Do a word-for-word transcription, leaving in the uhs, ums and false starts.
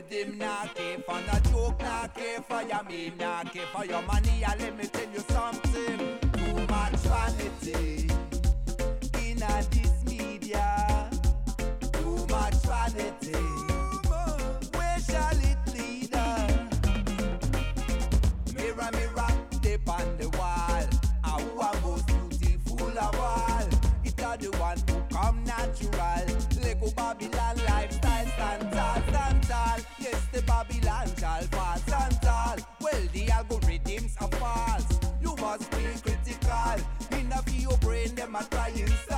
rhythm, not care for no joke, not care for your meme, not care for your money. And let me tell you something, too much vanity in a this media, too much vanity. Where shall it lead us? Mirror, mirror, dip on the wall. Ah, who are most beautiful of all? It are the one who come natural. Lego Babylon lifestyle stand tall, stand tall. Yes, the Babylon shall fall, stand tall. Well, the algorithms are false. You must be critical. In a few brain, them are trying.